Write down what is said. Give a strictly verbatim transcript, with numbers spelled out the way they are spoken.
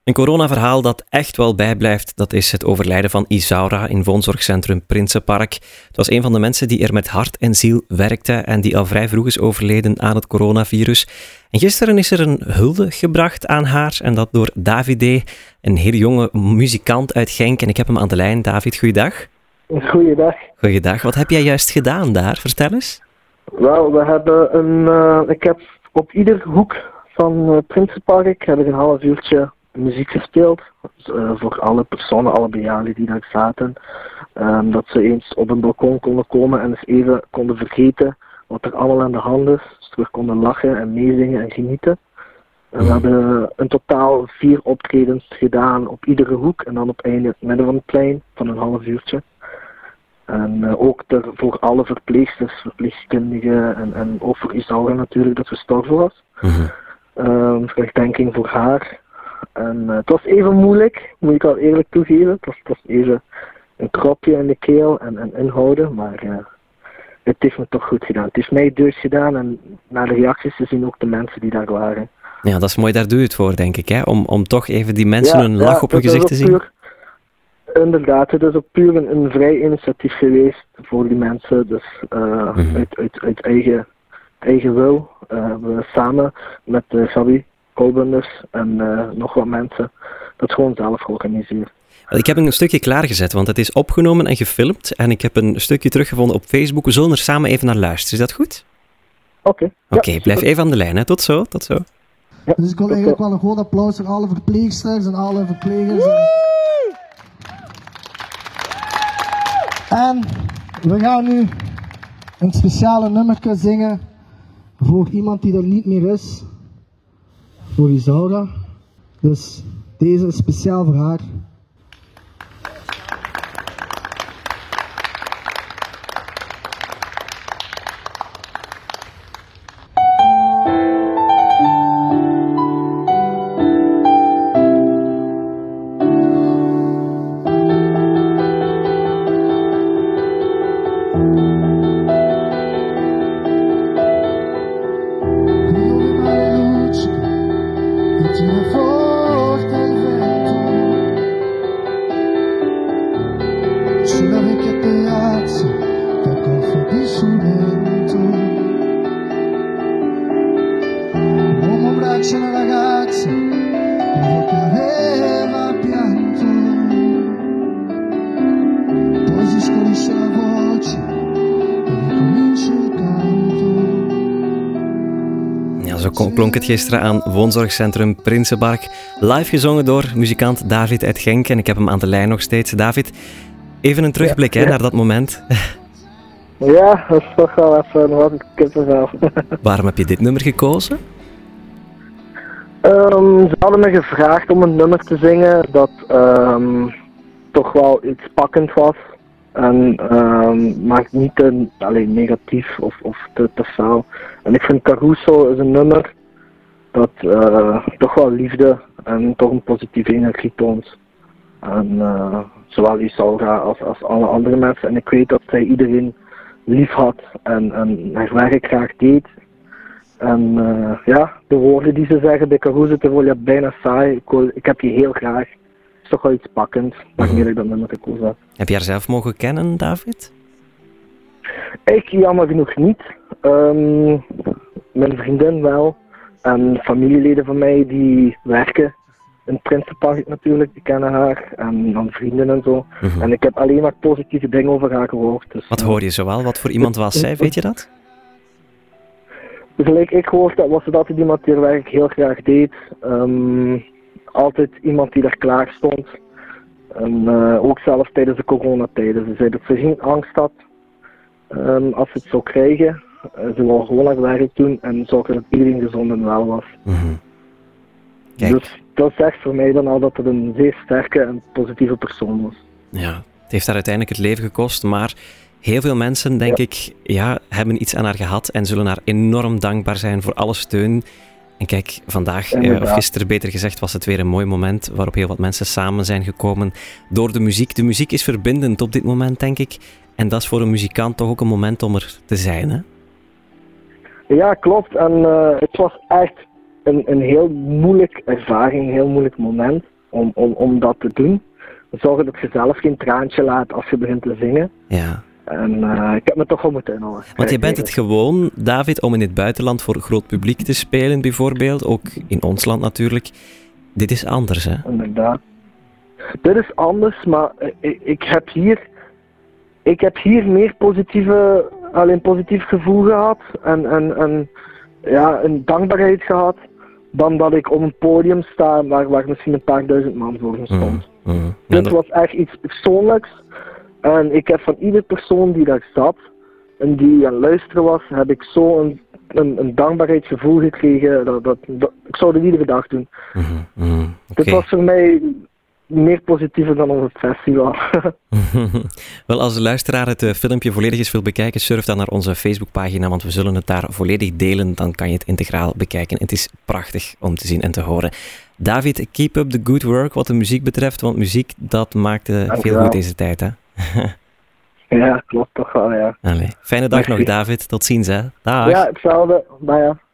Een coronaverhaal dat echt wel bijblijft, dat is het overlijden van Isaura in woonzorgcentrum Prinsenpark. Het was een van de mensen die er met hart en ziel werkte en die al vrij vroeg is overleden aan het coronavirus. En gisteren is er een hulde gebracht aan haar en dat door Davide, een heel jonge muzikant uit Genk. En ik heb hem aan de lijn. David, goeiedag. Goeiedag. Goeiedag. Wat heb jij juist gedaan daar? Vertel eens. Wel, we hebben een... Uh, ik heb op ieder hoek van uh, Prinsenpark heb ik een half uurtje muziek gespeeld. Dus, uh, voor alle personen, alle bejaarden die daar zaten. Um, dat ze eens op een balkon konden komen en eens even konden vergeten wat er allemaal aan de hand is. Dus we konden lachen en meezingen en genieten. En we hebben in totaal vier optredens gedaan op iedere hoek. En dan op einde het midden van het plein van een half uurtje. En uh, ook ter, voor alle verpleegsters, verpleegkundigen en, en ook voor Isaura natuurlijk dat gestorven was. Mm-hmm. Um, Verdenking voor haar. En uh, het was even moeilijk, moet ik al eerlijk toegeven. Het was, het was even een kropje in de keel en, en inhouden, maar uh, het heeft me toch goed gedaan. Het heeft mij deugd gedaan en naar de reacties te zien ook de mensen die daar waren. Ja, dat is mooi, daar doe je het voor, denk ik, hè? Om, om toch even die mensen ja, een lach ja, op hun gezicht te zien. Puur, inderdaad, het is ook puur een, een vrij initiatief geweest voor die mensen. Dus uh, mm-hmm. uit, uit, uit eigen, eigen wil uh, hebben we samen met uh, Gabi Kolbenders en uh, nog wat mensen dat gewoon zelf georganiseerd. Ik heb een stukje klaargezet, want het is opgenomen en gefilmd en ik heb een stukje teruggevonden op Facebook. We zullen er samen even naar luisteren. Is dat goed? Oké. Okay. Oké, okay, ja, blijf even aan de lijn. Hè. Tot zo, tot zo. Ja, dus ik wil eigenlijk wel een groot applaus voor alle verpleegsters en alle verplegers. En we gaan nu een speciale nummertje zingen voor iemand die er niet meer is. Voor Isaura. Dus deze is speciaal voor haar. Sulla vecchia terrazza che accoffa di sorrento, un uomo abbraccia una ragazza che aveva pianto, poi si scolisce la voce e ricomincia il canto. Ja, zo klonk het gisteren aan woonzorgcentrum Prinsenpark. Live gezongen door muzikant David uit Genk en ik heb hem aan de lijn nog steeds. David, even een terugblik ja, hè, ja. naar dat moment. Ja, dat is toch wel even wat kippenvel. Waarom heb je dit nummer gekozen? Um, ze hadden me gevraagd om een nummer te zingen dat um, toch wel iets pakkend was. En, um, maar niet te, alleen negatief of, of te, te fel. En ik vind Caruso is een nummer dat uh, toch wel liefde en toch een positieve energie toont. En uh, zowel Isaura als, als alle andere mensen. En ik weet dat zij iedereen lief had en, en haar werk graag deed. En uh, ja, de woorden die ze zeggen bij Caruso te worden, ja, bijna saai. Ik, wil, ik heb je heel graag. Het is toch wel iets pakkends, waarmee ik dat nummer gekozen heb. Heb je haar zelf mogen kennen, David? Ik jammer genoeg niet. Um, mijn vriendin wel. En familieleden van mij die werken in Prinsenpark natuurlijk, die kennen haar. En dan vrienden en zo. Mm-hmm. En ik heb alleen maar positieve dingen over haar gehoord. Dus, wat hoor je zoal? Wat voor iemand was zij, weet je dat? Gelijk ik gehoord heb, was het altijd iemand die haar werk heel graag deed. Um, altijd iemand die daar klaar stond. En uh, ook zelfs tijdens de coronatijden. Ze zei dat ze geen angst had um, als ze het zou krijgen. Uh, ze wou gewoon haar werk doen en zorgen dat iedereen gezond en wel was. Mm-hmm. Dus dat zegt voor mij dan al dat het een zeer sterke en positieve persoon was. Ja, het heeft haar uiteindelijk het leven gekost, maar heel veel mensen, denk ja. ik, ja, hebben iets aan haar gehad en zullen haar enorm dankbaar zijn voor alle steun. En kijk, vandaag, eh, of gisteren beter gezegd, was het weer een mooi moment waarop heel wat mensen samen zijn gekomen door de muziek. De muziek is verbindend op dit moment, denk ik. En dat is voor een muzikant toch ook een moment om er te zijn, hè? Ja, klopt. En uh, het was echt een, een heel moeilijk ervaring, een heel moeilijk moment. om, om, om dat te doen. Zorgen dat je zelf geen traantje laat als je begint te zingen. Ja. En uh, ik heb me toch wel moeten inhouden. Want je bent het gewoon, David, om in het buitenland voor groot publiek te spelen bijvoorbeeld. Ook in ons land natuurlijk. Dit is anders, hè? Inderdaad. Dit is anders, maar ik, ik heb hier... Ik heb hier meer positieve, alleen positief gevoel gehad. En, en, en ja, een dankbaarheid gehad. Dan dat ik op een podium sta waar, waar misschien een paar duizend man voor me stond. Mm, mm. Dit dat... was echt iets persoonlijks. En ik heb van iedere persoon die daar zat en die aan het luisteren was, heb ik zo een, een, een dankbaarheidsgevoel gekregen. Dat, dat, dat, ik zou het iedere dag doen. Mm, mm, okay. Dit was voor mij meer positiever dan ons festival. Wel, als de luisteraar het uh, filmpje volledig eens wil bekijken, surf dan naar onze Facebookpagina, want we zullen het daar volledig delen. Dan kan je het integraal bekijken. Het is prachtig om te zien en te horen. David, keep up the good work wat de muziek betreft, want muziek, dat maakt uh, veel goed deze tijd, hè? Ja, klopt toch wel, ja. Allee. Fijne dag nog, David. Tot ziens, hè. Dag. Ja, hetzelfde. Bye, ja.